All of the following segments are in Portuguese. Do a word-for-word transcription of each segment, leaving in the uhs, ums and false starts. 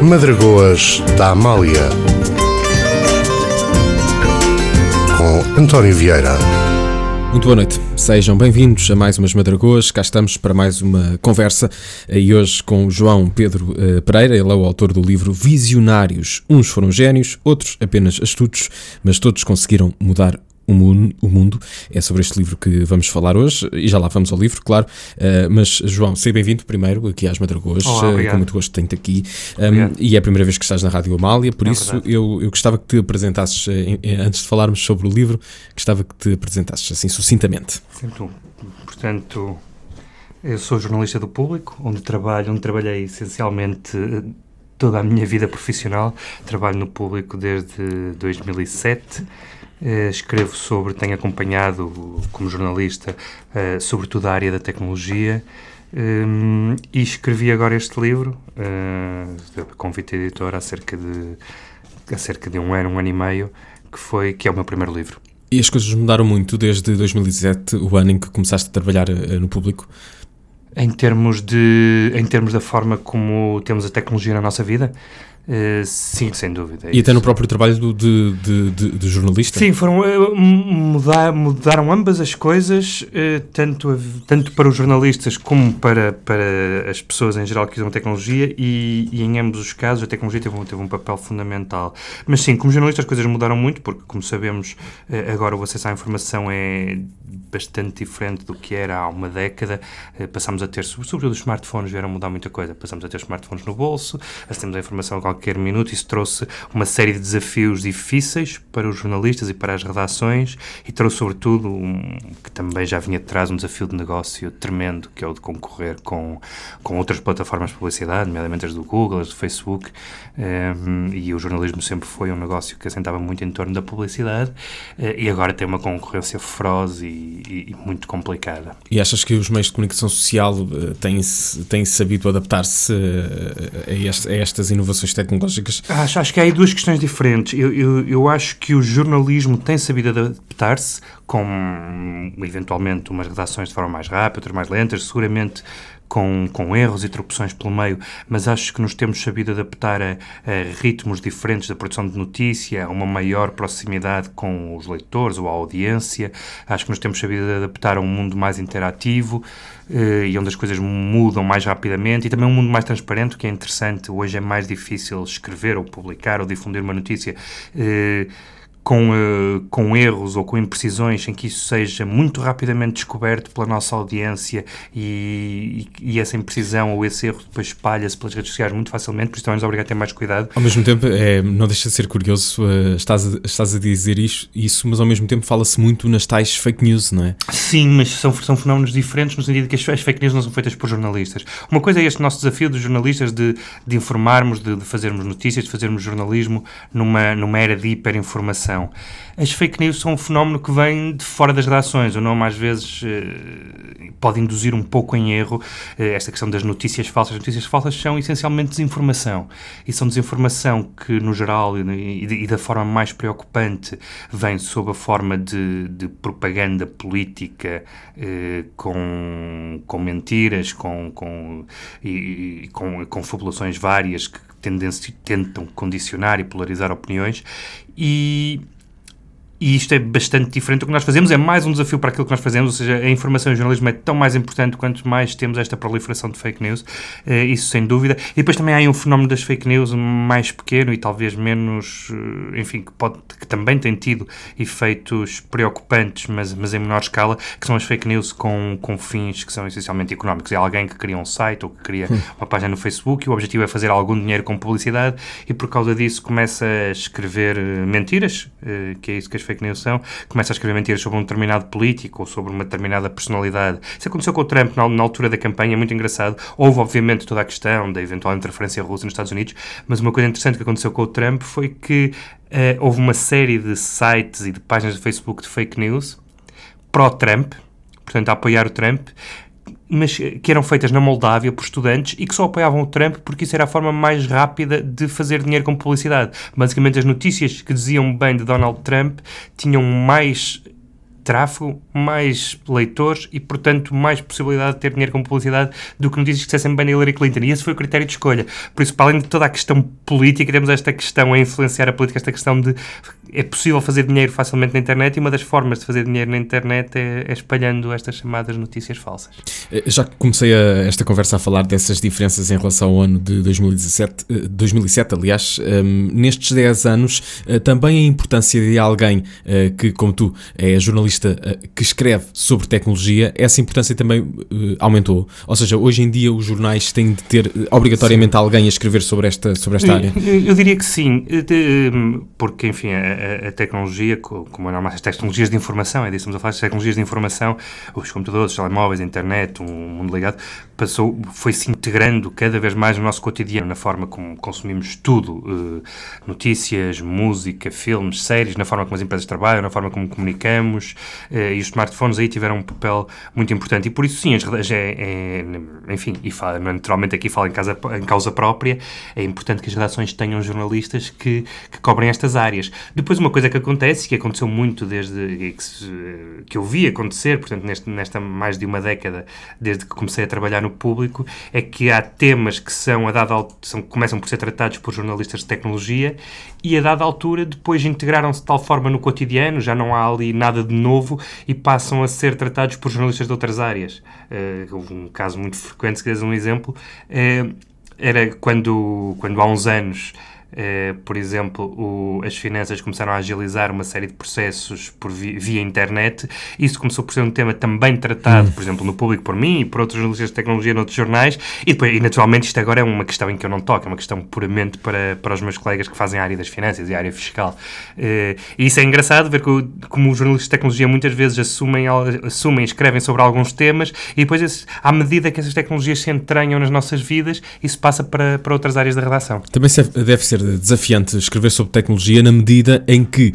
Madragoas da Amália, com António Vieira. Muito boa noite, sejam bem-vindos a mais umas Madragoas. Cá estamos para mais uma conversa e hoje com o João Pedro uh, Pereira. Ele é o autor do livro Visionários. Uns foram génios, outros apenas astutos, mas todos conseguiram mudar o mundo, o mundo. É sobre este livro que vamos falar hoje e já lá vamos ao livro, claro. Uh, mas João, seja bem-vindo primeiro aqui às Madragoas. Olá, uh, com muito gosto de ter-te aqui. Um, e é a primeira vez que estás na Rádio Amália, por é isso eu, eu gostava que te apresentasses, uh, antes de falarmos sobre o livro, gostava que te apresentasses assim sucintamente. Sempre. Portanto, eu sou jornalista do Público, onde trabalho, onde trabalhei essencialmente toda a minha vida profissional. Trabalho no Público desde dois mil e sete. Uh, escrevo sobre, tenho acompanhado como jornalista, uh, sobretudo a área da tecnologia, um, e escrevi agora este livro, uh, convite a editora há cerca de, há cerca de um ano, um ano e meio, que, foi, que é o meu primeiro livro. E as coisas mudaram muito desde dois mil e sete, o ano em que começaste a trabalhar uh, no Público? Em termos, de, em termos da forma como temos a tecnologia na nossa vida? Uh, sim, sem dúvida. É e até isso. No próprio trabalho do, de, de, de, de jornalista? Sim, foram, uh, mudar, mudaram ambas as coisas, uh, tanto, a, tanto para os jornalistas como para, para as pessoas em geral que usam a tecnologia, e, e em ambos os casos a tecnologia teve um, teve um papel fundamental. Mas sim, como jornalista as coisas mudaram muito, porque, como sabemos, uh, agora o acesso à informação é bastante diferente do que era há uma década. Uh, passamos a ter, sobretudo os smartphones vieram mudar muita coisa, passamos a ter smartphones no bolso, acessamos a informação a qualquer minuto. Isso trouxe uma série de desafios difíceis para os jornalistas e para as redações, e trouxe sobretudo, um, que também já vinha de trás, um desafio de negócio tremendo, que é o de concorrer com, com outras plataformas de publicidade, nomeadamente as do Google, as do Facebook, um, e o jornalismo sempre foi um negócio que assentava muito em torno da publicidade, uh, e agora tem uma concorrência feroz e, e, e muito complicada. E achas que os meios de comunicação social uh, têm-se, têm sabido adaptar-se uh, a, este, a estas inovações tecnológicas? Acho, acho que há aí duas questões diferentes. Eu, eu, eu acho que o jornalismo tem sabido adaptar-se, com eventualmente umas redações de forma mais rápida, outras mais lentas, seguramente com, com erros e tropeções pelo meio, mas acho que nos temos sabido adaptar a, a ritmos diferentes da produção de notícia, a uma maior proximidade com os leitores ou a audiência. Acho que nos temos sabido adaptar a um mundo mais interativo, Uh, e onde as coisas mudam mais rapidamente, e também um mundo mais transparente, o que é interessante. Hoje é mais difícil escrever ou publicar ou difundir uma notícia uh, com, uh, com erros ou com imprecisões, sem que isso seja muito rapidamente descoberto pela nossa audiência, e, e, e essa imprecisão ou esse erro depois espalha-se pelas redes sociais muito facilmente, por isso também nos obriga a ter mais cuidado. Ao mesmo tempo, é, não deixa de ser curioso, uh, estás, a, estás a dizer isso, isso, mas ao mesmo tempo fala-se muito nas tais fake news, não é? Sim, mas são, são fenómenos diferentes, no sentido que as, as fake news não são feitas por jornalistas. Uma coisa é este nosso desafio dos jornalistas de, de informarmos, de, de fazermos notícias, de fazermos jornalismo numa, numa era de hiperinformação. As fake news são um fenómeno que vem de fora das redações. O nome às vezes eh, pode induzir um pouco em erro eh, esta questão das notícias falsas. As notícias falsas são essencialmente desinformação, e são desinformação que, no geral e, e, e da forma mais preocupante, vem sob a forma de, de propaganda política, eh, com, com mentiras, com, com, e, e, com, com fabulações várias que tendenci, tentam condicionar e polarizar opiniões, e E isto é bastante diferente do que nós fazemos, é mais um desafio para aquilo que nós fazemos, ou seja, a informação e o jornalismo é tão mais importante quanto mais temos esta proliferação de fake news, uh, isso sem dúvida. E depois também há aí um fenómeno das fake news mais pequeno e talvez menos, uh, enfim, que, pode, que também tem tido efeitos preocupantes, mas, mas em menor escala, que são as fake news com, com fins que são essencialmente económicos. É alguém que cria um site ou que cria uma página no Facebook e o objetivo é fazer algum dinheiro com publicidade, e por causa disso começa a escrever uh, mentiras, uh, que é isso que as fake news são, começa a escrever mentiras sobre um determinado político ou sobre uma determinada personalidade. Isso aconteceu com o Trump na, na altura da campanha, é muito engraçado. Houve, obviamente, toda a questão da eventual interferência russa nos Estados Unidos, mas uma coisa interessante que aconteceu com o Trump foi que uh, houve uma série de sites e de páginas de Facebook de fake news pró-Trump, portanto, a apoiar o Trump, mas que eram feitas na Moldávia por estudantes e que só apoiavam o Trump porque isso era a forma mais rápida de fazer dinheiro com publicidade. Basicamente, as notícias que diziam bem de Donald Trump tinham mais tráfego, mais leitores e, portanto, mais possibilidade de ter dinheiro com publicidade do que notícias que dissessem bem a Hillary Clinton. E esse foi o critério de escolha. Por isso, para além de toda a questão política, temos esta questão a influenciar a política, esta questão de é possível fazer dinheiro facilmente na internet e uma das formas de fazer dinheiro na internet é, é espalhando estas chamadas notícias falsas. Já comecei a, esta conversa a falar dessas diferenças em relação ao ano de dois mil e dezassete, dois mil e sete, aliás, um, nestes dez anos, uh, também a importância de alguém uh, que, como tu, é jornalista uh, que escreve sobre tecnologia, essa importância também uh, aumentou. Ou seja, hoje em dia os jornais têm de ter uh, obrigatoriamente sim. alguém a escrever sobre esta, sobre esta área? Eu, eu diria que sim, porque, enfim, a, a tecnologia, como é normal, as tecnologias de informação, é disso que estamos a falar, as tecnologias de informação, os computadores, os telemóveis, a internet, um mundo ligado, passou, foi-se integrando cada vez mais no nosso cotidiano, na forma como consumimos tudo, uh, notícias, música, filmes, séries, na forma como as empresas trabalham, na forma como comunicamos, uh, e os smartphones aí tiveram um papel muito importante. E por isso, sim, as, é, é, enfim, e fala, naturalmente aqui falo em, casa, em causa própria, é importante que as redações tenham jornalistas que, que cobrem estas áreas. Depois, uma coisa que acontece, que aconteceu muito desde que, se, que eu vi acontecer, portanto, neste, nesta mais de uma década, desde que comecei a trabalhar no público, é que há temas que são, a dada, são, começam por ser tratados por jornalistas de tecnologia e, a dada altura, depois integraram-se de tal forma no cotidiano, já não há ali nada de novo e passam a ser tratados por jornalistas de outras áreas. Uh, houve um caso muito frequente, se queres um exemplo, uh, era quando, quando há uns anos Uh, por exemplo, o, as finanças começaram a agilizar uma série de processos por via, via internet. Isso começou por ser um tema também tratado, hum. por exemplo, no público por mim e por outros jornalistas de tecnologia noutros jornais. E, depois, e naturalmente isto agora é uma questão em que eu não toco, é uma questão puramente para, para os meus colegas que fazem a área das finanças e a área fiscal. Uh, e isso é engraçado ver que, como os jornalistas de tecnologia muitas vezes assumem, assumem escrevem sobre alguns temas e depois, esse, à medida que essas tecnologias se entranham nas nossas vidas, isso passa para, para outras áreas da redação. Também deve ser desafiante escrever sobre tecnologia na medida em que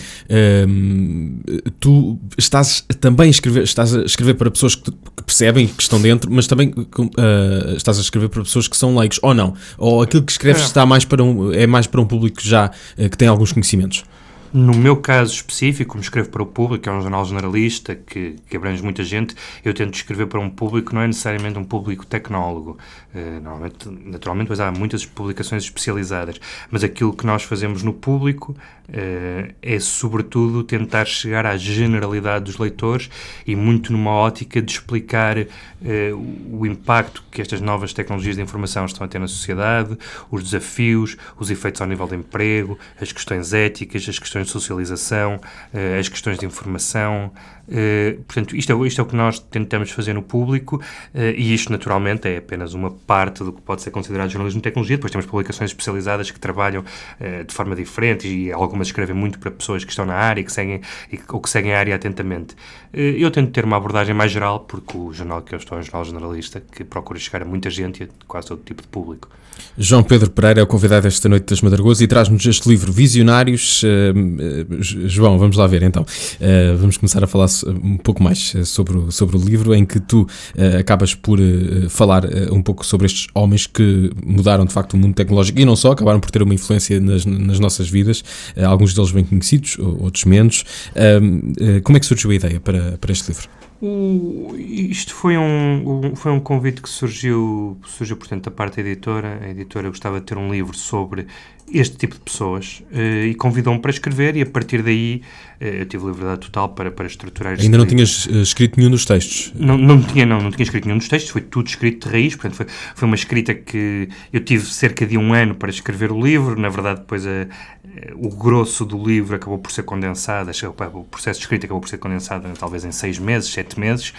hum, tu estás também a escrever, estás a escrever para pessoas que, que percebem, que estão dentro, mas também uh, estás a escrever para pessoas que são leigos, ou não? Ou aquilo que escreves é, está mais para um, é mais para um público já uh, que tem alguns conhecimentos? No meu caso específico, como escrevo para o público, é um jornal generalista que, que abrange muita gente, eu tento escrever para um público que não é necessariamente um público tecnólogo. Uh, normalmente, naturalmente, pois há muitas publicações especializadas, mas aquilo que nós fazemos no público uh, é, sobretudo, tentar chegar à generalidade dos leitores e muito numa ótica de explicar uh, o impacto que estas novas tecnologias de informação estão a ter na sociedade, os desafios, os efeitos ao nível de emprego, as questões éticas, as questões de socialização, uh, as questões de informação. Uh, portanto, isto é, isto é o que nós tentamos fazer no público uh, e isto, naturalmente, é apenas uma parte do que pode ser considerado jornalismo de tecnologia. Depois temos publicações especializadas que trabalham uh, de forma diferente e algumas escrevem muito para pessoas que estão na área que seguem, e, ou que seguem a área atentamente. Uh, eu tento ter uma abordagem mais geral porque o jornal que eu estou é um jornal generalista que procura chegar a muita gente e a quase todo tipo de público. João Pedro Pereira é o convidado esta noite das Madragoas e traz-nos este livro Visionários. Uh, uh, João, vamos lá ver então. Uh, vamos começar a falar um pouco mais sobre o, sobre o livro, em que tu uh, acabas por uh, falar uh, um pouco sobre estes homens que mudaram de facto o mundo tecnológico e não só, acabaram por ter uma influência nas, nas nossas vidas, uh, alguns deles bem conhecidos, outros menos. Uh, uh, como é que surgiu a ideia para, para este livro? O, isto foi um, um, foi um convite que surgiu, surgiu, portanto, da parte da editora. A editora gostava de ter um livro sobre este tipo de pessoas uh, e convidou-me para escrever e, a partir daí, uh, eu tive liberdade total para, para estruturar este Ainda não livro. Tinhas uh, escrito nenhum dos textos? Não, não, tinha, não, não tinha escrito nenhum dos textos, foi tudo escrito de raiz, portanto, foi, foi uma escrita que eu tive cerca de um ano para escrever o livro. Na verdade, depois a, a, o grosso do livro acabou por ser condensado, o processo de escrita acabou por ser condensado talvez em seis meses, sete meses.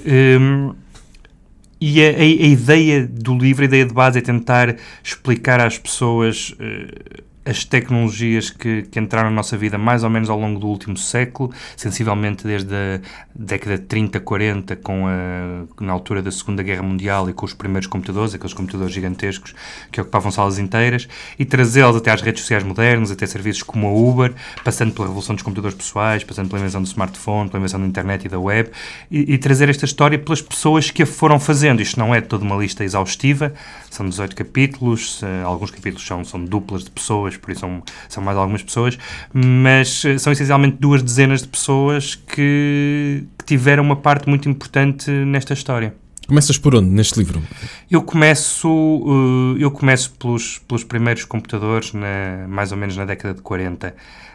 Um, E a, a, a ideia do livro, a ideia de base é tentar explicar às pessoas uh, as tecnologias que, que entraram na nossa vida mais ou menos ao longo do último século, sensivelmente desde a década de trinta, quarenta, com a, na altura da Segunda Guerra Mundial e com os primeiros computadores, aqueles computadores gigantescos que ocupavam salas inteiras, e trazê-los até às redes sociais modernas, até serviços como a Uber, passando pela revolução dos computadores pessoais, passando pela invenção do smartphone, pela invenção da internet e da web, e, e trazer esta história pelas pessoas que a foram fazendo. Isto não é toda uma lista exaustiva, são dezoito capítulos, alguns capítulos são, são duplas de pessoas pessoas, por isso são, são mais algumas pessoas, mas são essencialmente duas dezenas de pessoas que, que tiveram uma parte muito importante nesta história. Começas por onde, neste livro? Eu começo, uh, eu começo pelos, pelos primeiros computadores, na, mais ou menos na década de quarenta,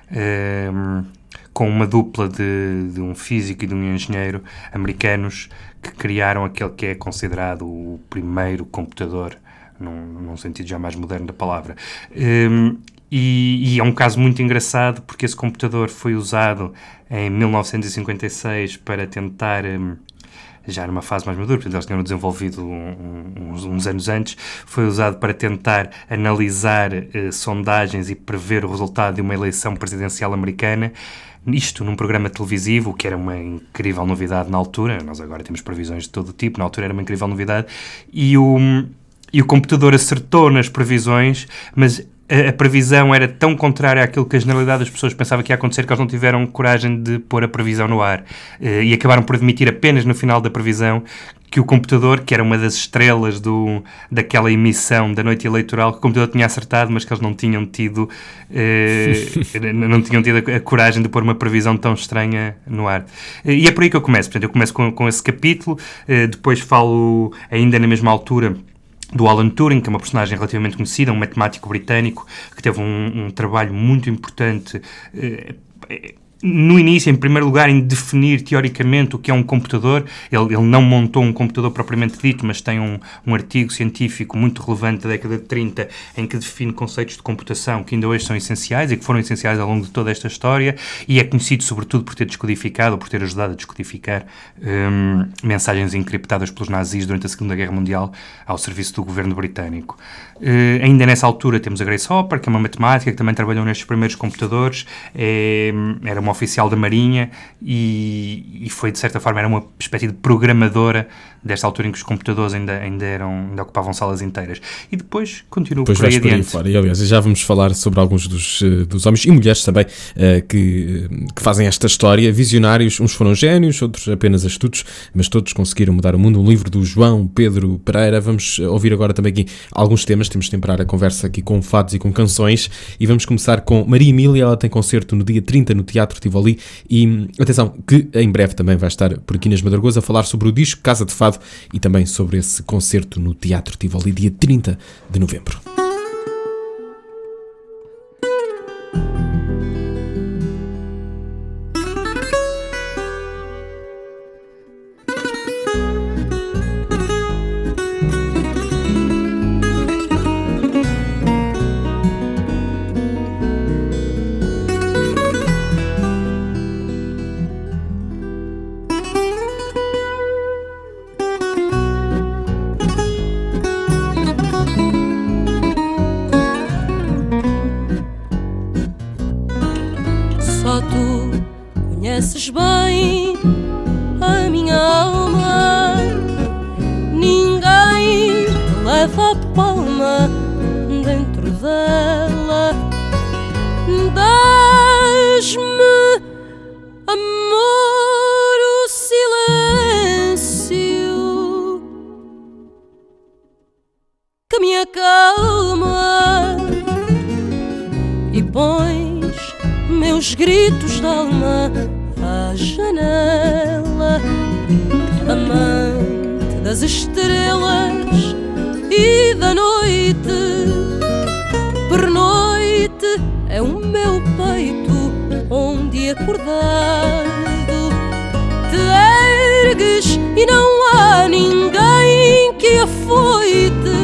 uh, com uma dupla de, de um físico e de um engenheiro americanos que criaram aquele que é considerado o primeiro computador, num, num sentido já mais moderno da palavra. Um, e, e é um caso muito engraçado, porque esse computador foi usado em mil novecentos e cinquenta e seis para tentar... Um, já numa fase mais madura, portanto eles tinham desenvolvido um, uns, uns anos antes, foi usado para tentar analisar eh, sondagens e prever o resultado de uma eleição presidencial americana, isto num programa televisivo, o que era uma incrível novidade na altura. Nós agora temos previsões de todo o tipo, na altura era uma incrível novidade, e o, e o computador acertou nas previsões, mas a, a previsão era tão contrária àquilo que a generalidade das pessoas pensava que ia acontecer, que eles não tiveram coragem de pôr a previsão no ar, e acabaram por admitir apenas no final da previsão que o computador, que era uma das estrelas do, daquela emissão da noite eleitoral, que o computador tinha acertado, mas que eles não tinham tido eh, não tinham tido a, a coragem de pôr uma previsão tão estranha no ar. E é por aí que eu começo. Portanto, eu começo com, com esse capítulo, eh, depois falo, ainda na mesma altura, do Alan Turing, que é uma personagem relativamente conhecida, um matemático britânico que teve um, um trabalho muito importante eh, no início, em primeiro lugar, em definir teoricamente o que é um computador. Ele, ele não montou um computador propriamente dito, mas tem um, um artigo científico muito relevante da década de trinta em que define conceitos de computação que ainda hoje são essenciais e que foram essenciais ao longo de toda esta história, e é conhecido sobretudo por ter descodificado, ou por ter ajudado a descodificar hum, mensagens encriptadas pelos nazis durante a Segunda Guerra Mundial ao serviço do governo britânico. Uh, ainda nessa altura temos a Grace Hopper, que é uma matemática que também trabalhou nestes primeiros computadores, é, era uma oficial da Marinha e, e foi, de certa forma, era uma espécie de programadora desta altura em que os computadores ainda, ainda, eram, ainda ocupavam salas inteiras. E depois continuo depois por aí adiante. Por aí fora. E, aliás, já vamos falar sobre alguns dos, dos homens e mulheres também uh, que, que fazem esta história. Visionários, uns foram génios, outros apenas astutos, mas todos conseguiram mudar o mundo. Um livro do João Pedro Pereira. Vamos ouvir agora também aqui alguns temas. Temos de temperar a conversa aqui com fados e com canções, e vamos começar com Maria Emília. Ela tem concerto no dia trinta no Teatro Tivoli, e atenção que em breve também vai estar por aqui nas Madragoas a falar sobre o disco Casa de Fado e também sobre esse concerto no Teatro Tivoli, dia trinta de novembro. Conheces bem a minha alma, ninguém te leva a palma dentro dela. Dás-me, amor, o silêncio que me acalma e pões meus gritos de alma à janela. Amante das estrelas e da noite, pernoite é o meu peito onde acordado te ergues e não há ninguém que afoite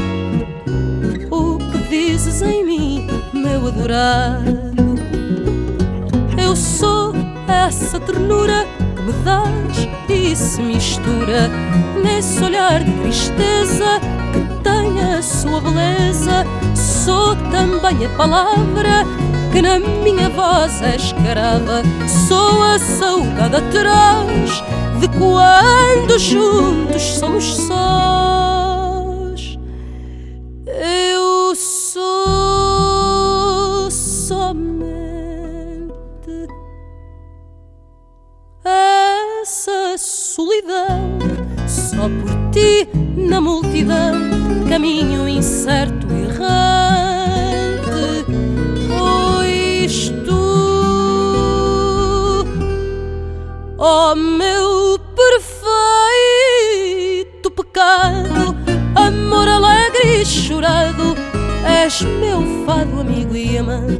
o que dizes em mim, meu adorado. Eu sou essa ternura que me dás e se mistura nesse olhar de tristeza que tem a sua beleza. Sou também a palavra que na minha voz é escrava. Sou a saudade atrás de quando juntos somos sós. Eu sou somente essa solidão, só por ti na multidão, caminho incerto e errante. e amante.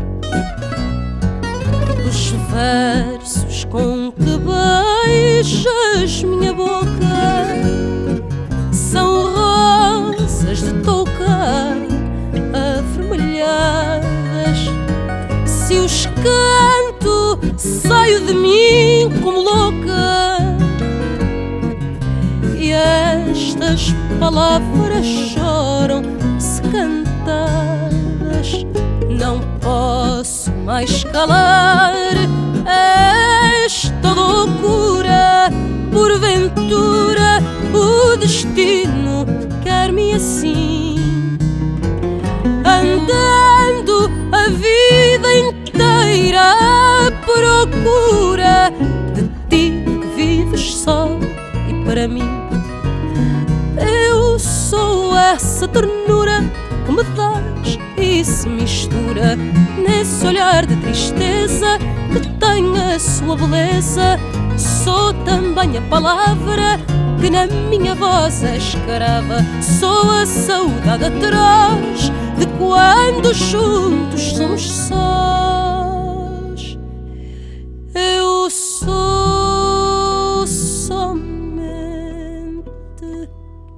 Os versos com que beijas minha boca são rosas de touca avermelhadas. Se os canto, saio de mim como louca, e estas palavras choram-se cantadas. Não posso mais calar esta loucura. Porventura o destino quer-me assim, andando a vida inteira à procura de ti que vives só e para mim. Eu sou essa ternura que me dás e se mistura nesse olhar de tristeza que tem a sua beleza. Sou também a palavra que na minha voz é escrava. Sou a saudade atroz de quando juntos somos sós. Eu sou somente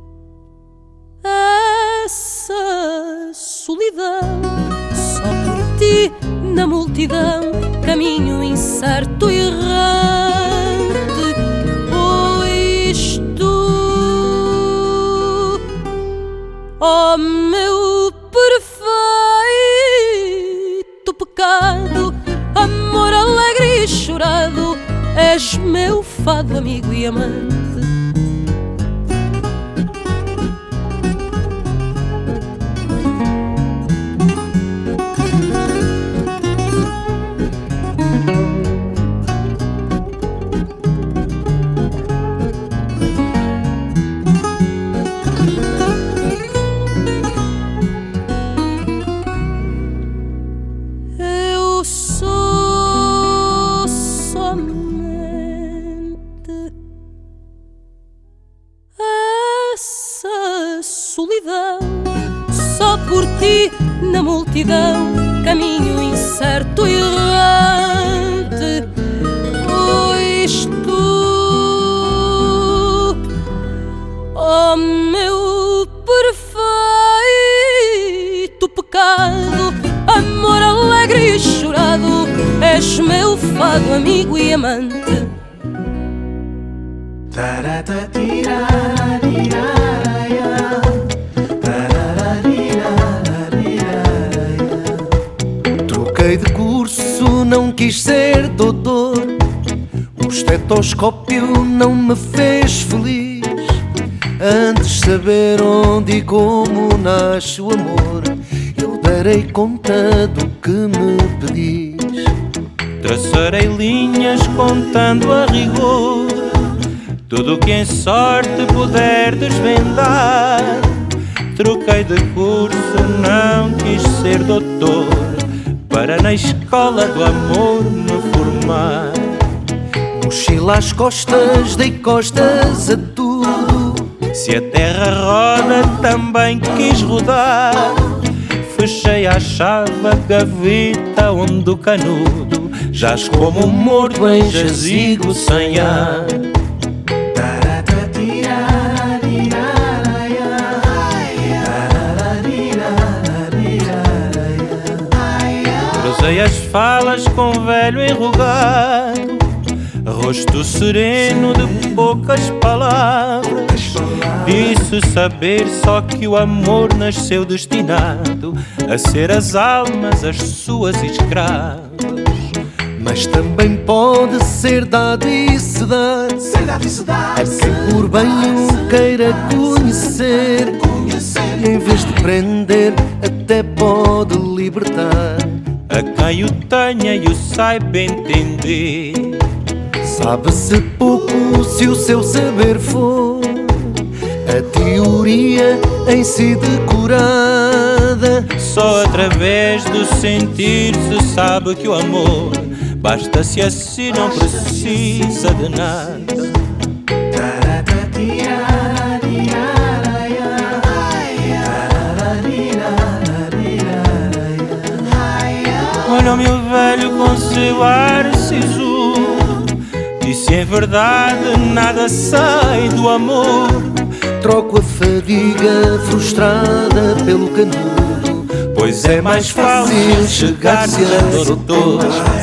essa solidão. Só por ti na multidão caminho incerto e errante. Pois tu, ó meu perfeito pecado, amor alegre e chorado, és meu fado, amigo e amante. Só por ti na multidão caminho incerto e errante. Pois tu, ó meu perfeito pecado, amor alegre e chorado, és meu fado, amigo e amante. Troquei de curso, não quis ser doutor. O estetoscópio não me fez feliz. Antes saber onde e como nasce o amor, eu darei conta do que me pedis. Traçarei linhas contando a rigor tudo o que em sorte puder desvendar. Troquei de curso, não quis ser doutor, para na escola do amor me formar. Mochila às costas, dei costas a tudo. Se a terra roda, também quis rodar. Fechei à chave a gaveta onde o canudo jaz como morto em jazigo sem ar. Cruzei as falas com velho enrugado, rosto sereno de poucas palavras. Disse saber só que o amor nasceu destinado a ser as almas as suas escravas. Mas também pode ser dado e se dar a quem por bem o queira conhecer. E em vez de prender, até pode libertar a quem o tenha e o saiba entender. Sabe-se pouco se o seu saber for a teoria em si decorada. Só através do sentir se sabe que o amor basta-se assim, não precisa de nada. olha-me o velho com seu ar sisudo, disse em verdade nada sei do amor. Troco a fadiga frustrada pelo canudo, pois é mais fácil chegar-se a doutor.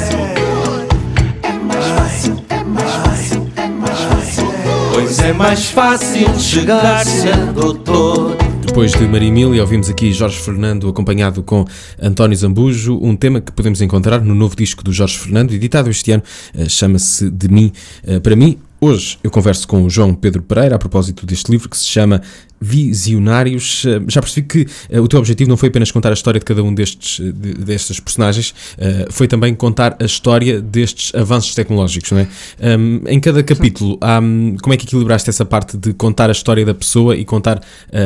Pois é mais fácil chegar-se a doutor. Depois de Maria Emília, ouvimos aqui Jorge Fernando acompanhado com António Zambujo, um tema que podemos encontrar no novo disco do Jorge Fernando, editado este ano, chama-se De Mim para Mim. Hoje eu converso com o João Pedro Pereira a propósito deste livro que se chama Visionários. Já percebi que uh, o teu objetivo não foi apenas contar a história de cada um destes, de, destes personagens, uh, foi também contar a história destes avanços tecnológicos, não é? Um, em cada capítulo, um, como é que equilibraste essa parte de contar a história da pessoa e contar uh,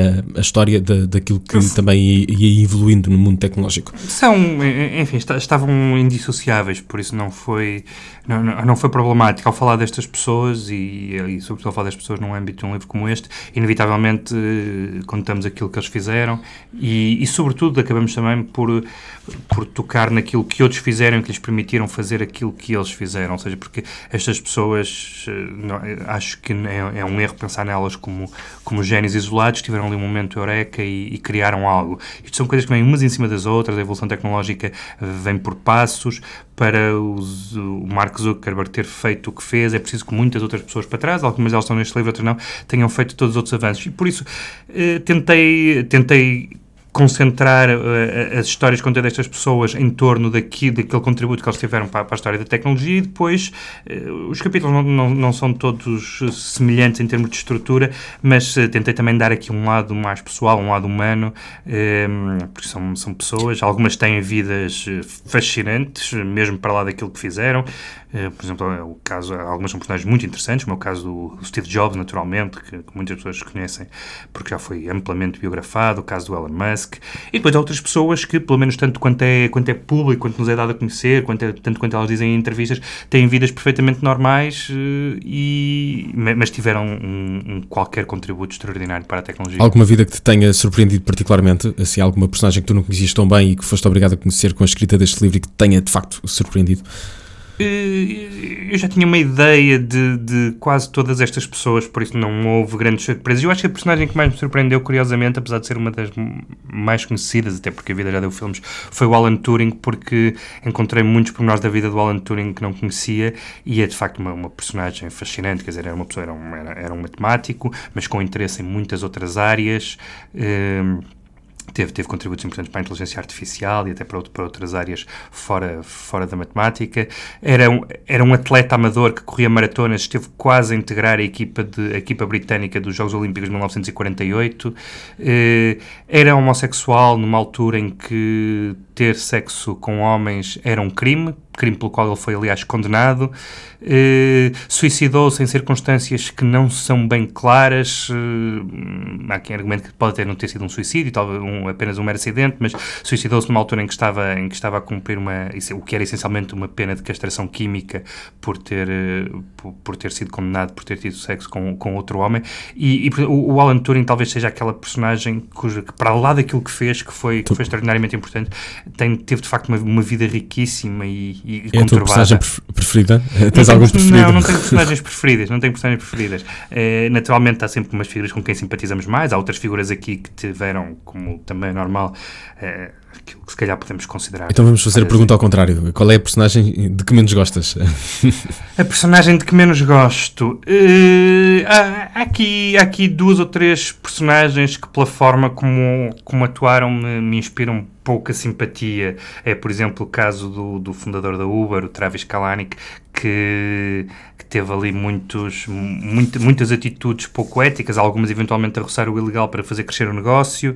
a história da, daquilo que Uf. também ia, ia evoluindo no mundo tecnológico? São, enfim, estavam indissociáveis, por isso não foi, não, não foi problemático. Ao falar destas pessoas e, e sobretudo ao falar das pessoas num âmbito de um livro como este, inevitavelmente contamos aquilo que eles fizeram e, e sobretudo acabamos também por, por tocar naquilo que outros fizeram, que lhes permitiram fazer aquilo que eles fizeram, ou seja, porque estas pessoas, não, acho que é, é um erro pensar nelas como, como génios isolados, tiveram ali um momento eureka e, e criaram algo. Isto são coisas que vêm umas em cima das outras, a evolução tecnológica vem por passos. Para os, o Mark Zuckerberg ter feito o que fez, é preciso que muitas outras pessoas para trás, algumas delas estão neste livro, outras não, tenham feito todos os outros avanços. E por isso eh, tentei, tentei concentrar uh, as histórias contadas destas pessoas em torno daqui, daquele contributo que eles tiveram para, para a história da tecnologia e depois uh, os capítulos não, não, não são todos semelhantes em termos de estrutura, mas uh, tentei também dar aqui um lado mais pessoal, um lado humano, uh, porque são, são pessoas, algumas têm vidas fascinantes, mesmo para lá daquilo que fizeram. Uh, por exemplo, o caso, algumas são personagens muito interessantes, como é o caso do Steve Jobs, naturalmente, que, que muitas pessoas conhecem porque já foi amplamente biografado, o caso do Elon Musk, e depois há outras pessoas que, pelo menos tanto quanto é, quanto é público, quanto nos é dado a conhecer, quanto é, tanto quanto elas dizem em entrevistas, têm vidas perfeitamente normais, uh, e, mas tiveram um, um qualquer contributo extraordinário para a tecnologia. Alguma vida que te tenha surpreendido particularmente? Assim, alguma personagem que tu não conhecias tão bem e que foste obrigado a conhecer com a escrita deste livro e que te tenha, de facto, surpreendido? Eu já tinha uma ideia de, de quase todas estas pessoas, por isso não houve grandes surpresas. Eu acho que a personagem que mais me surpreendeu, curiosamente, apesar de ser uma das mais conhecidas, até porque a vida já deu filmes, foi o Alan Turing, porque encontrei muitos pormenores da vida do Alan Turing que não conhecia e é de facto uma, uma personagem fascinante. Quer dizer, era uma pessoa, era um, era, era um matemático, mas com interesse em muitas outras áreas. Um, Teve, teve contributos importantes para a inteligência artificial e até para, outro, para outras áreas fora, fora da matemática. Era um, era um atleta amador que corria maratonas, esteve quase a integrar a equipa, de, a equipa britânica dos Jogos Olímpicos de mil novecentos e quarenta e oito. Eh, era homossexual numa altura em que ter sexo com homens era um crime, crime pelo qual ele foi, aliás, condenado. Uh, suicidou-se em circunstâncias que não são bem claras. Uh, há quem argumente que pode até não ter sido um suicídio, talvez um, apenas um mero acidente, mas suicidou-se numa altura em que estava, em que estava a cumprir uma, o que era essencialmente uma pena de castração química por ter, uh, por, por ter sido condenado por ter tido sexo com, com outro homem. E, e o, o Alan Turing talvez seja aquela personagem cuja, que, para lá daquilo que fez, que foi, que foi extraordinariamente importante, tem, teve de facto uma, uma vida riquíssima e, e é a tua personagem preferida? Tens alguns preferidos? Não, não tenho personagens preferidas, não tenho personagens preferidas. É, naturalmente há sempre umas figuras com quem simpatizamos mais, há outras figuras aqui que tiveram, como também é normal, é, aquilo que se calhar podemos considerar. Então vamos fazer a pergunta ao contrário. Qual é a personagem de que menos gostas? A personagem de que menos gosto? Uh, há, há, aqui, há aqui duas ou três personagens que pela forma como, como atuaram me, me inspiram pouca simpatia. É, por exemplo, o caso do, do fundador da Uber, o Travis Kalanick, que, que teve ali muitos, muito, muitas atitudes pouco éticas, algumas eventualmente a roçar o ilegal para fazer crescer o negócio.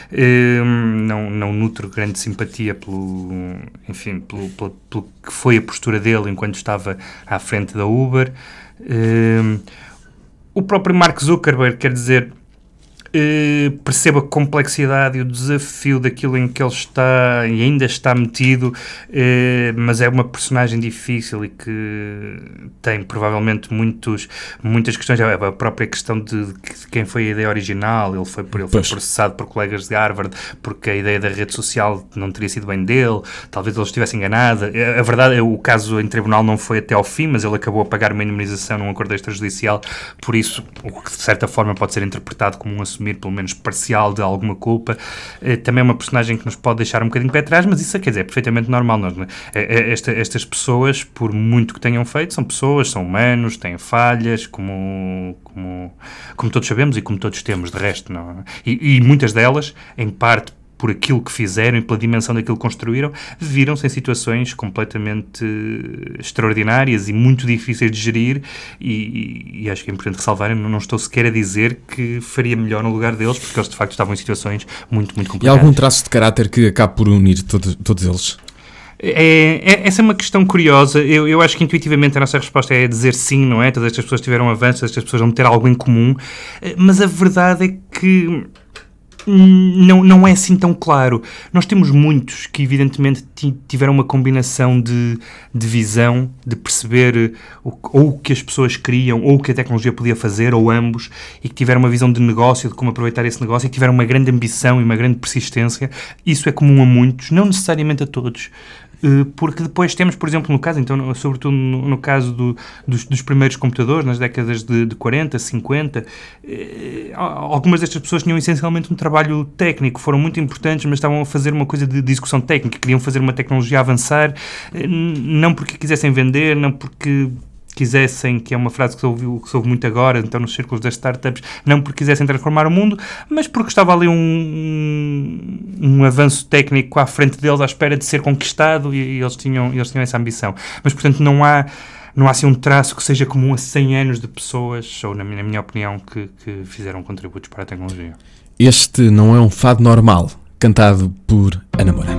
Um, não, não nutro grande simpatia pelo, enfim, pelo, pelo, pelo que foi a postura dele enquanto estava à frente da Uber. Um, o próprio Mark Zuckerberg, quer dizer, eh, percebo a complexidade e o desafio daquilo em que ele está e ainda está metido, eh, mas é uma personagem difícil e que tem provavelmente muitos, muitas questões. A própria questão de, de quem foi a ideia original, ele foi, ele foi processado por colegas de Harvard porque a ideia da rede social não teria sido bem dele, talvez ele estivesse enganado. A verdade é que o caso em tribunal não foi até ao fim, mas ele acabou a pagar uma indemnização num acordo extrajudicial, por isso, o que de certa forma pode ser interpretado como um assumir, pelo menos parcial, de alguma culpa. Também é uma personagem que nos pode deixar um bocadinho de pé atrás, mas isso, quer dizer, é perfeitamente normal. Nós, esta, estas pessoas, por muito que tenham feito, são pessoas, são humanos, têm falhas, como, como, como todos sabemos e como todos temos, de resto. Não? E, e muitas delas, em parte, por aquilo que fizeram e pela dimensão daquilo que construíram, viram-se em situações completamente extraordinárias e muito difíceis de gerir e, e, e acho que é importante ressalvar, eu não estou sequer a dizer que faria melhor no lugar deles, porque eles de facto estavam em situações muito, muito complicadas. E há algum traço de caráter que acabe por unir todos, todos eles? É, é, essa é uma questão curiosa. Eu, eu acho que intuitivamente a nossa resposta é dizer sim, não é? Todas estas pessoas tiveram avanços, estas pessoas vão ter algo em comum, mas a verdade é que Não, não é assim tão claro. Nós temos muitos que evidentemente tiveram uma combinação de, de visão, de perceber o, ou o que as pessoas queriam, ou o que a tecnologia podia fazer, ou ambos, e que tiveram uma visão de negócio, de como aproveitar esse negócio, e que tiveram uma grande ambição e uma grande persistência. Isso é comum a muitos, não necessariamente a todos. Porque depois temos, por exemplo, no caso, então, sobretudo no, no caso do, dos, dos primeiros computadores, nas décadas de, de quarenta, cinquenta, eh, algumas destas pessoas tinham essencialmente um trabalho técnico, foram muito importantes, mas estavam a fazer uma coisa de, de execução técnica, queriam fazer uma tecnologia a avançar, eh, não porque quisessem vender, não porque quisessem, que é uma frase que se ouve, que se ouve muito agora, então nos círculos das startups, não porque quisessem transformar o mundo, mas porque estava ali um, um, um avanço técnico à frente deles, à espera de ser conquistado, e, e eles, tinham, eles tinham essa ambição. Mas, portanto, não há, não há assim um traço que seja comum a cem anos de pessoas, ou na minha, na minha opinião, que, que fizeram contributos para a tecnologia. Este não é um fado normal, cantado por Ana Moura.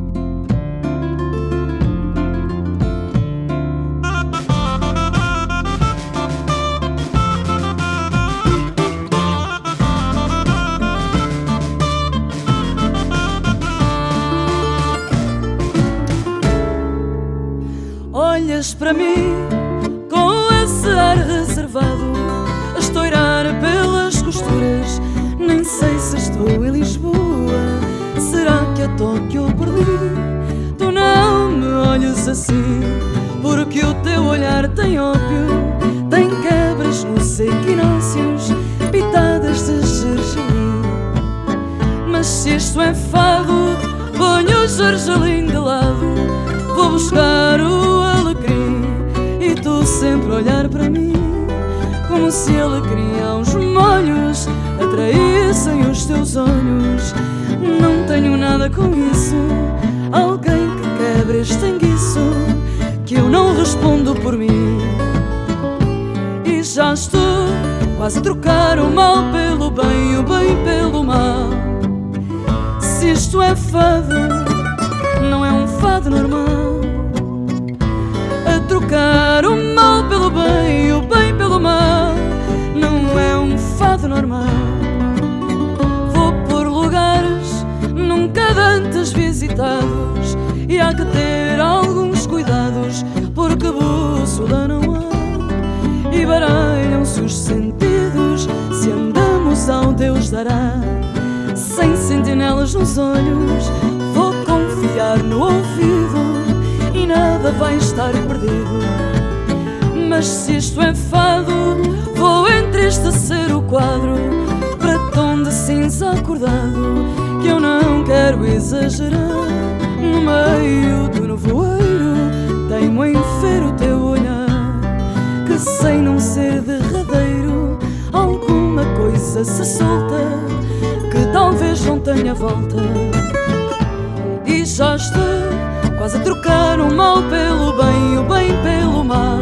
Olhas para mim com esse ar reservado, a estourar pelas costuras. Nem sei se estou em Lisboa, será que a Tóquio perdi? Tu não me olhes assim, porque o teu olhar tem ópio, tem quebras nos equinócios, pitadas de gergelim. Mas se isto é fado, ponho o gergelim de lado, vou buscar o alecrim e tu sempre a olhar para mim, como se alecrim aos molhos atraíssem os teus olhos. Não tenho nada com isso, alguém que quebre este enguiço, que eu não respondo por mim. E já estou quase a trocar o mal pelo bem, o bem pelo mal. Se isto é fado, não é um fado normal. A trocar o mal pelo bem, o bem pelo mal, não é um fado normal. Vou por lugares nunca antes visitados, e há que ter alguns cuidados, porque bússola não há, e baralham-se os sentidos se andamos ao Deus dará. Sem sentinelas nos olhos, vou confiar no ouvido e nada vai estar perdido. Mas se isto é fado, vou entristecer o quadro para tom de cinza acordado, que eu não quero exagerar. No meio do nevoeiro teimo em ver o teu olhar, que sem não ser derradeiro alguma coisa se solta, que talvez não tenha volta. E já estou quase a trocar o mal pelo bem, o bem pelo mal.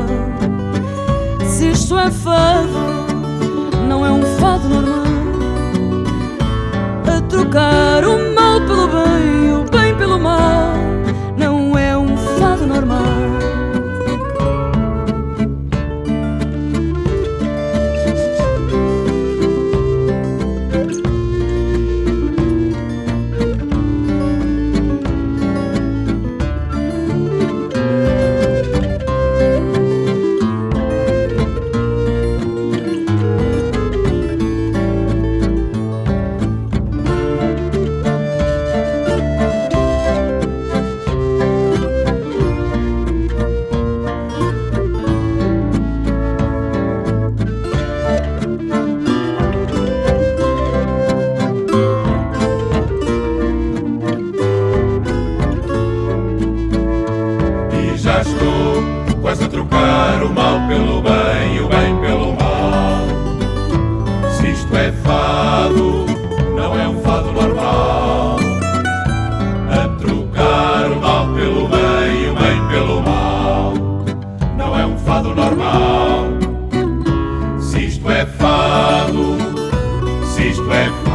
Se isto é fado, não é um fado normal. A trocar o mal pelo bem, o bem pelo mal, não é um fado normal. estou quase a trocar o mal pelo bem e o bem pelo mal. Se isto é fado, não é um fado normal. A trocar o mal pelo bem e o bem pelo mal. Não é um fado normal. Se isto é fado, se isto é fado.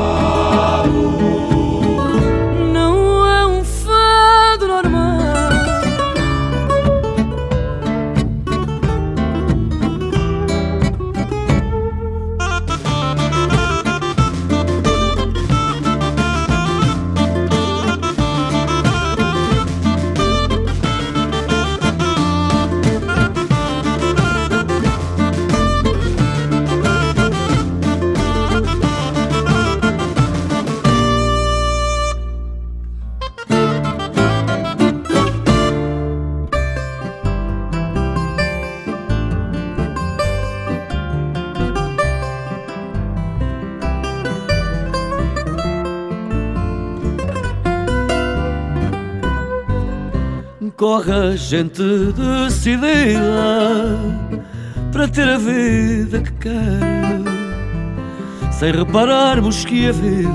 Corre a gente decidida para ter a vida que quer, sem repararmos que a vida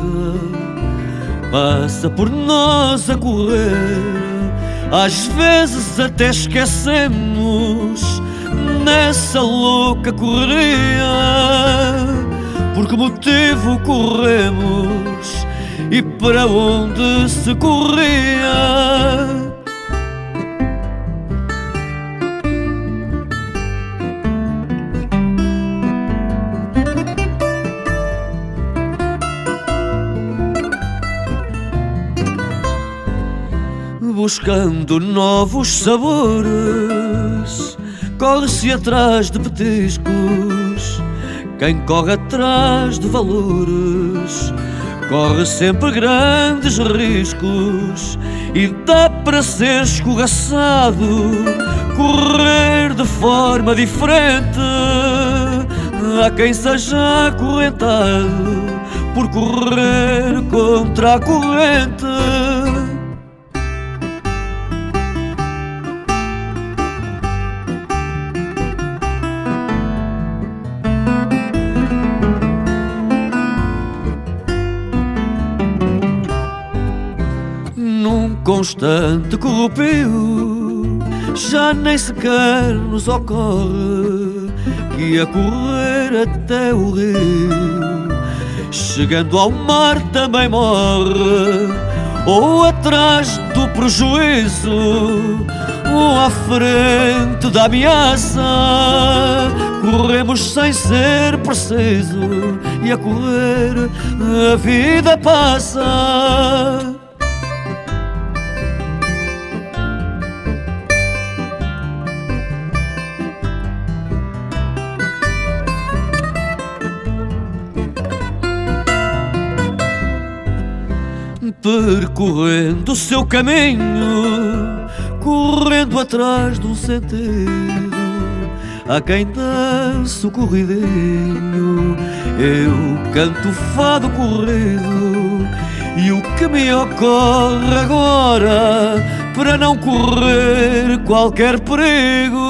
passa por nós a correr. Às vezes até esquecemos nessa louca correria por que motivo corremos e para onde se corria. Buscando novos sabores, corre-se atrás de petiscos. Quem corre atrás de valores corre sempre grandes riscos. E dá para ser escorraçado, correr de forma diferente. Há quem seja acorrentado por correr contra a corrente. Constante corrupio, já nem sequer nos ocorre que a correr até o rio, chegando ao mar também morre, ou atrás do prejuízo, ou à frente da ameaça. Corremos sem ser preciso e a correr a vida passa. Percorrendo o seu caminho, correndo atrás de um sentido, há quem dança o corridinho. Eu canto o fado corrido, e o que me ocorre agora para não correr qualquer perigo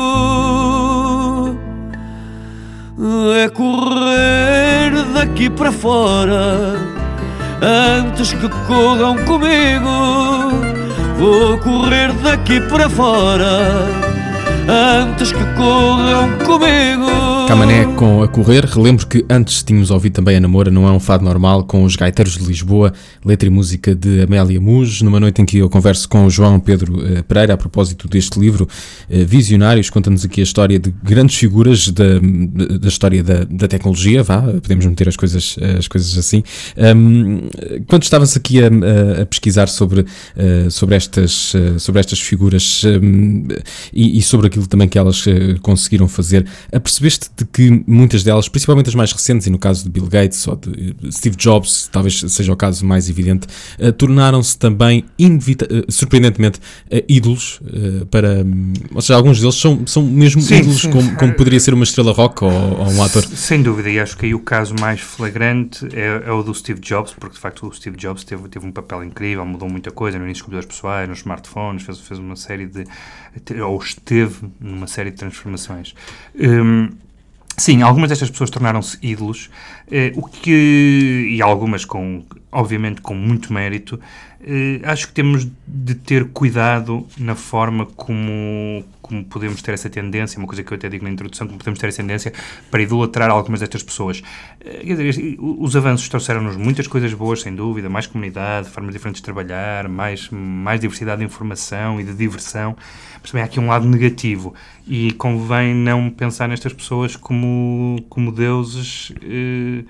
é correr daqui para fora antes que corram comigo. Vou correr daqui para fora antes que corram comigo. Camané com A Correr. Relembro que antes tínhamos ouvido também A Namora Não É um Fado Normal, com os Gaiteiros de Lisboa, letra e música de Amélia Muges, numa noite em que eu converso com o João Pedro uh, Pereira a propósito deste livro, uh, Visionários. Conta-nos aqui a história de grandes figuras da, da história da, da tecnologia, vá, podemos meter as coisas, as coisas assim. Um, quando estavas aqui a, a pesquisar sobre, uh, sobre, estas, uh, sobre estas figuras um, e, e sobre aquilo também que elas uh, conseguiram fazer. Apercebeste de que muitas delas, principalmente as mais recentes, e no caso de Bill Gates ou de Steve Jobs, talvez seja o caso mais evidente, uh, tornaram-se também, inevita- uh, surpreendentemente, uh, ídolos uh, para... Um, ou seja, alguns deles são, são mesmo sim, ídolos, sim. Como, como poderia ser uma estrela rock ou, ou um ator. Sem dúvida, e acho que aí o caso mais flagrante é, é o do Steve Jobs, porque de facto o Steve Jobs teve, teve um papel incrível, mudou muita coisa no início dos computadores pessoais, nos smartphones, fez, fez uma série de... ou esteve numa série de transformações. Um, sim, algumas destas pessoas tornaram-se ídolos, eh, o que, e algumas com, obviamente com muito mérito. Eh, acho que temos de ter cuidado na forma como, como podemos ter essa tendência, uma coisa que eu até digo na introdução, como podemos ter essa tendência para idolatrar algumas destas pessoas. Eh, quer dizer, os avanços trouxeram-nos muitas coisas boas, sem dúvida, mais comunidade, formas diferentes de trabalhar, mais, mais diversidade de informação e de diversão, mas também há aqui um lado negativo e convém não pensar nestas pessoas como, como deuses eh,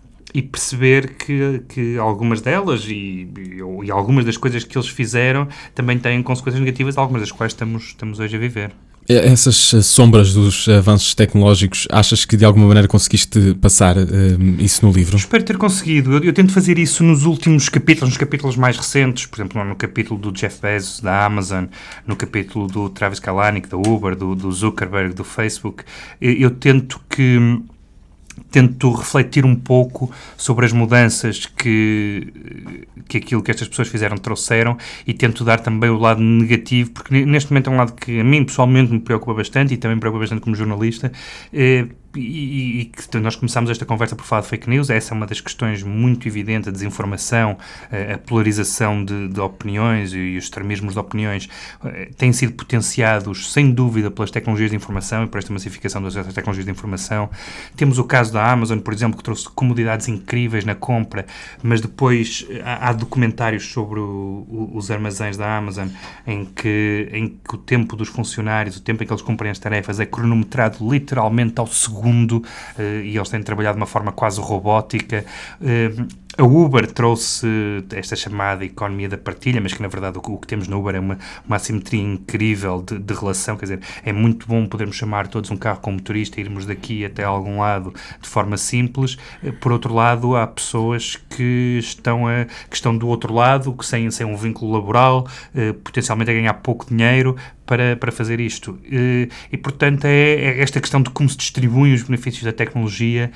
e perceber que, que algumas delas e, e, e algumas das coisas que eles fizeram também têm consequências negativas, algumas das quais estamos, estamos hoje a viver. Essas sombras dos avanços tecnológicos, achas que de alguma maneira conseguiste passar uh, isso no livro? Espero ter conseguido. Eu, eu tento fazer isso nos últimos capítulos, nos capítulos mais recentes, por exemplo, no capítulo do Jeff Bezos, da Amazon, no capítulo do Travis Kalanick, da Uber, do, do Zuckerberg, do Facebook. Eu, eu tento que... tento refletir um pouco sobre as mudanças que, que aquilo que estas pessoas fizeram trouxeram e tento dar também o lado negativo, porque neste momento é um lado que a mim pessoalmente me preocupa bastante e também me preocupa bastante como jornalista, eh, e, e que nós começámos esta conversa por falar de fake news. Essa é uma das questões muito evidentes, a desinformação, a polarização de, de opiniões e os extremismos de opiniões têm sido potenciados, sem dúvida, pelas tecnologias de informação e por esta massificação das tecnologias de informação. Temos o caso da Amazon, por exemplo, que trouxe comodidades incríveis na compra, mas depois há, há documentários sobre o, o, os armazéns da Amazon em que, em que o tempo dos funcionários, o tempo em que eles cumprem as tarefas é cronometrado literalmente ao segundo. Segundo, uh, e eles têm trabalhado de uma forma quase robótica. Uh, a Uber trouxe esta chamada economia da partilha, mas que na verdade o, o que temos na Uber é uma, uma assimetria incrível de, de relação, quer dizer, é muito bom podermos chamar todos um carro com motorista e irmos daqui até algum lado de forma simples. Uh, por outro lado, há pessoas que estão, a, que estão do outro lado, que sem, sem um vínculo laboral, uh, potencialmente a ganhar pouco dinheiro, Para, para fazer isto. E, e portanto, é, é esta questão de como se distribuem os benefícios da tecnologia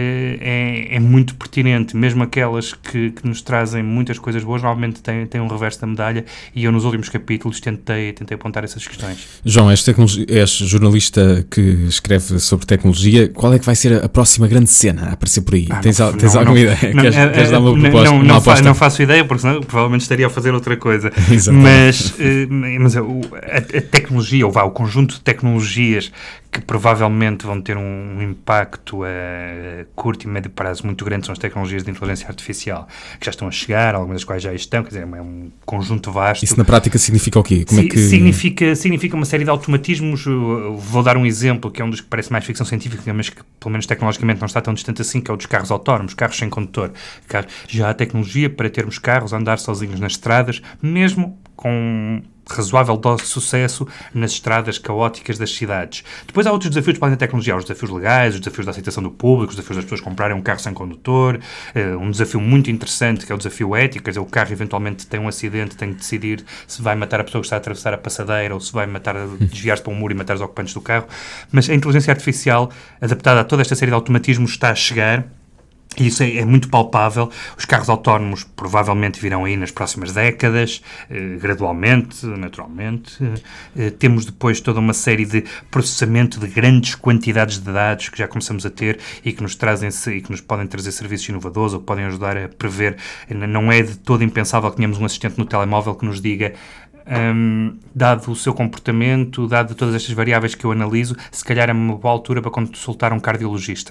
é, é muito pertinente. Mesmo aquelas que, que nos trazem muitas coisas boas, normalmente têm, têm um reverso da medalha, e eu nos últimos capítulos tentei, tentei apontar essas questões. João, és, és jornalista que escreve sobre tecnologia. Qual é que vai ser a próxima grande cena a aparecer por aí? Ah, tens não, tens não, alguma não, ideia? Não, queres, é, queres dar uma não, proposta? Não, uma não, aposta? Fa, não faço ideia, porque senão provavelmente estaria a fazer outra coisa. mas mas o, a, a tecnologia, ou vá, o conjunto de tecnologias que provavelmente vão ter um impacto a curto e médio prazo muito grande são as tecnologias de inteligência artificial, que já estão a chegar, algumas das quais já estão, quer dizer, é um conjunto vasto. Isso na prática significa o quê? Como Si- é que... significa, significa uma série de automatismos. Vou dar um exemplo, que é um dos que parece mais ficção científica, mas que pelo menos tecnologicamente não está tão distante assim, que é o dos carros autónomos, carros sem condutor. Já há tecnologia para termos carros a andar sozinhos nas estradas, mesmo com razoável dose de sucesso nas estradas caóticas das cidades. Depois há outros desafios que podem a tecnologia, os desafios legais, os desafios da aceitação do público, os desafios das pessoas comprarem um carro sem condutor, uh, um desafio muito interessante que é o desafio ético, quer dizer, o carro eventualmente tem um acidente, tem que decidir se vai matar a pessoa que está a atravessar a passadeira ou se vai matar, desviar-se para um muro e matar os ocupantes do carro. Mas a inteligência artificial, adaptada a toda esta série de automatismos, está a chegar. E isso é, é muito palpável. Os carros autónomos provavelmente virão aí nas próximas décadas, eh, gradualmente, naturalmente. Eh, temos depois toda uma série de processamento de grandes quantidades de dados que já começamos a ter e que nos trazem e que nos podem trazer serviços inovadores ou que podem ajudar a prever. Não é de todo impensável que tenhamos um assistente no telemóvel que nos diga, Um, dado o seu comportamento, dado todas estas variáveis que eu analiso, se calhar é uma boa altura para consultar um cardiologista.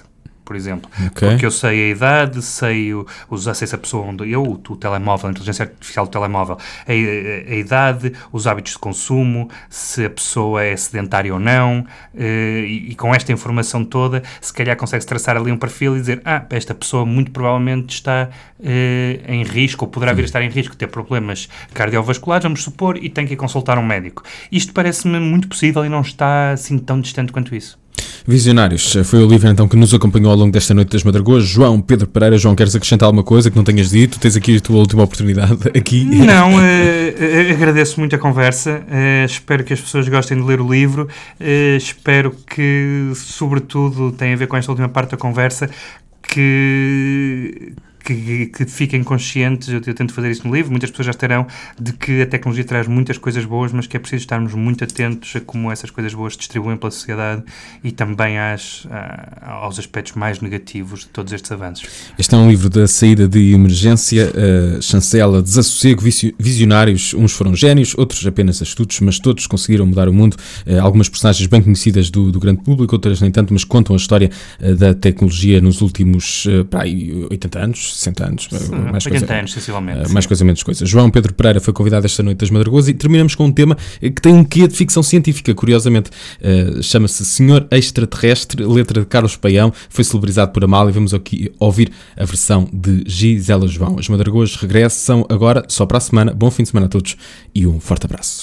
por exemplo. Okay. Porque eu sei a idade, sei o, os acessos à pessoa onde eu, o, o telemóvel, a inteligência artificial do telemóvel, a, a, a idade, os hábitos de consumo, se a pessoa é sedentária ou não, eh, e, e com esta informação toda, se calhar consegue-se traçar ali um perfil e dizer, ah, esta pessoa muito provavelmente está eh, em risco, ou poderá vir a estar em risco de ter problemas cardiovasculares, vamos supor, e tem que ir consultar um médico. Isto parece-me muito possível e não está assim tão distante quanto isso. Visionários, foi o livro então que nos acompanhou ao longo desta Noite das Madragoas. João Pedro Pereira. João, queres acrescentar alguma coisa que não tenhas dito? Tens aqui a tua última oportunidade aqui. Não, eh, eh, agradeço muito a conversa, eh, espero que as pessoas gostem de ler o livro, eh, espero que, sobretudo, tenha a ver com esta última parte da conversa, que... Que, que fiquem conscientes, eu, eu tento fazer isso no livro, muitas pessoas já estarão, de que a tecnologia traz muitas coisas boas, mas que é preciso estarmos muito atentos a como essas coisas boas se distribuem pela sociedade e também às, a, aos aspectos mais negativos de todos estes avanços. Este é um livro da saída de emergência, uh, chancela Desassossego, Visionários, uns foram génios, outros apenas astutos, mas todos conseguiram mudar o mundo. Uh, algumas personagens bem conhecidas do, do grande público, outras nem tanto, mas contam a história uh, da tecnologia nos últimos uh, para aí, oitenta anos, sessenta anos, Sim, mais oitenta coisa, anos, sensivelmente. Uh, mais coisa, menos coisa. João Pedro Pereira foi convidado esta Noite das Madragoas e terminamos com um tema que tem um quê de ficção científica, curiosamente. Uh, chama-se Senhor Extraterrestre, letra de Carlos Paião, foi celebrizado por Amália. Vamos aqui ouvir a versão de Gisela João. As Madragoas regressam agora só para a semana. Bom fim de semana a todos e um forte abraço.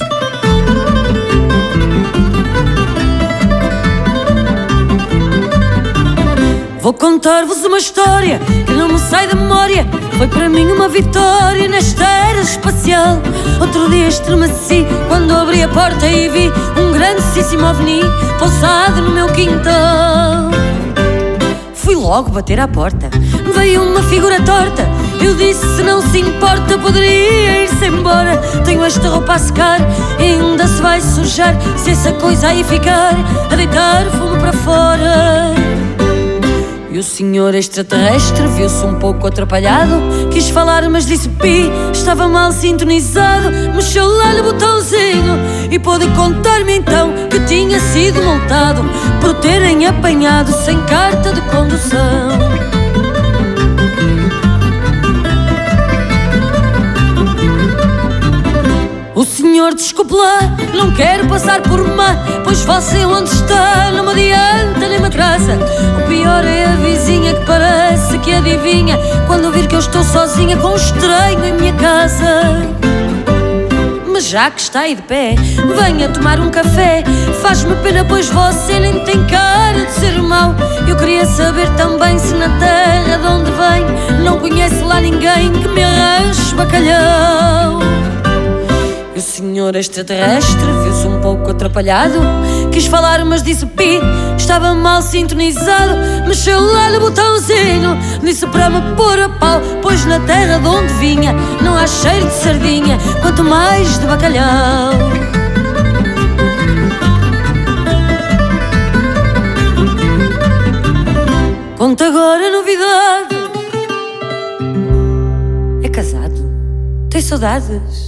Vou contar-vos uma história que não me sai da memória. Foi para mim uma vitória nesta era espacial. Outro dia estremeci quando abri a porta e vi um grandíssimo ovni pousado no meu quintal. Fui logo bater à porta, veio uma figura torta. Eu disse, se não se importa, poderia ir-se embora. Tenho esta roupa a secar e ainda se vai sujar. Se essa coisa aí ficar a deitar fumo para fora. E o senhor extraterrestre viu-se um pouco atrapalhado. Quis falar mas disse pi, estava mal sintonizado. Mexeu lá no botãozinho e pôde contar-me então que tinha sido multado por terem apanhado sem carta de condução. O senhor, desculpe lá, não quero passar por má, pois você onde está não me adianta nem me atrasa. O pior é a vizinha que parece que adivinha quando vir que eu estou sozinha com um estranho em minha casa. Mas já que está aí de pé, venha tomar um café. Faz-me pena pois você nem tem cara de ser mau. Eu queria saber também se na terra de onde vem não conhece lá ninguém que me arranje bacalhau. E o senhor extraterrestre viu-se um pouco atrapalhado. Quis falar mas disse pi, estava mal sintonizado. Mexeu lá no botãozinho, disse para me pôr a pau, pois na terra de onde vinha não há cheiro de sardinha, quanto mais de bacalhau. Conta agora a novidade. É casado? Tem saudades?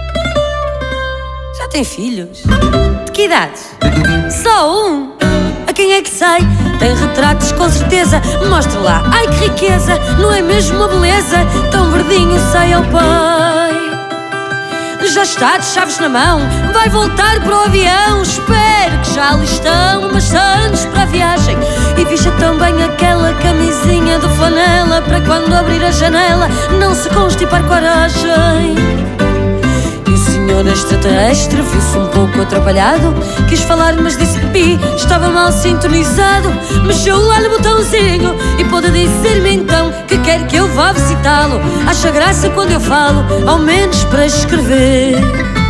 Já tem filhos? De que idade? Só um? A quem é que sai? Tem retratos com certeza. Mostra lá, ai que riqueza. Não é mesmo uma beleza? Tão verdinho sai ao pai. Já está de chaves na mão, vai voltar para o avião. Espero que já ali estão umas sandes para a viagem. E vista também aquela camisinha de flanela, para quando abrir a janela não se constipar coragem. O senhor extraterrestre viu-se um pouco atrapalhado. Quis falar mas disse pi, estava mal sintonizado. Mexeu lá no botãozinho e pôde dizer-me então que quer que eu vá visitá-lo. Acha graça quando eu falo, ao menos para escrever.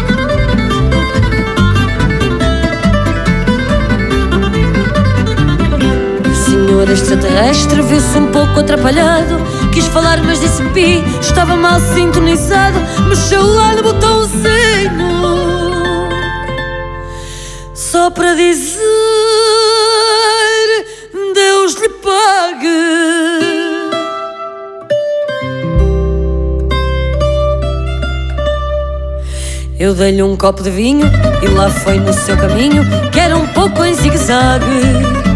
O senhor extraterrestre viu-se um pouco atrapalhado. Quis falar mas disse pi, estava mal sintonizado. Mexeu lá no botãozinho só para dizer Deus lhe pague. Eu dei-lhe um copo de vinho e lá foi no seu caminho, que era um pouco em zigue-zague.